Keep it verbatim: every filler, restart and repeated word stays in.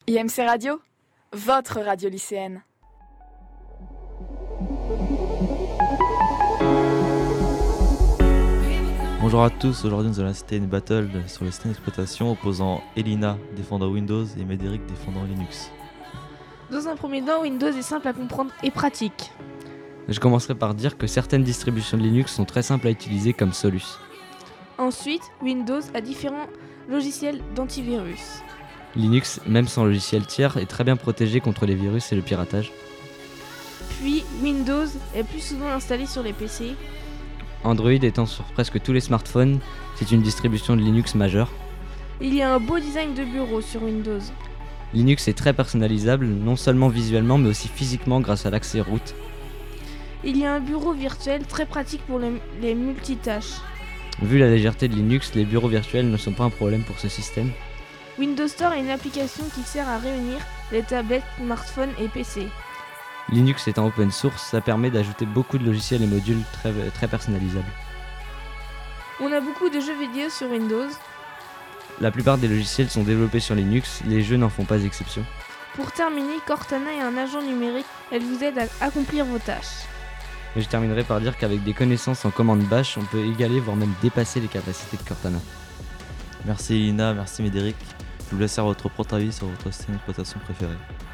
I M C Radio, votre radio lycéenne. Bonjour à tous, aujourd'hui nous allons assister à une battle sur le système d'exploitation opposant Elina défendant Windows et Médéric défendant Linux. Dans un premier temps, Windows est simple à comprendre et pratique. Je commencerai par dire que certaines distributions de Linux sont très simples à utiliser comme Solus. Ensuite, Windows a différents logiciels d'antivirus. Linux, même sans logiciel tiers, est très bien protégé contre les virus et le piratage. Puis, Windows est plus souvent installé sur les P C. Android étant sur presque tous les smartphones, c'est une distribution de Linux majeure. Il y a un beau design de bureau sur Windows. Linux est très personnalisable, non seulement visuellement mais aussi physiquement grâce à l'accès root. Il y a un bureau virtuel très pratique pour le- les multitâches. Vu la légèreté de Linux, les bureaux virtuels ne sont pas un problème pour ce système. Windows Store est une application qui sert à réunir les tablettes, smartphones et P C. Linux étant open source, ça permet d'ajouter beaucoup de logiciels et modules très, très personnalisables. On a beaucoup de jeux vidéo sur Windows. La plupart des logiciels sont développés sur Linux, les jeux n'en font pas exception. Pour terminer, Cortana est un agent numérique. Elle vous aide à accomplir vos tâches. Et je terminerai par dire qu'avec des connaissances en commande bash, on peut égaler voire même dépasser les capacités de Cortana. Merci Elina, merci Médéric. Je vous laisse faire votre propre avis sur votre système d'exploitation préféré.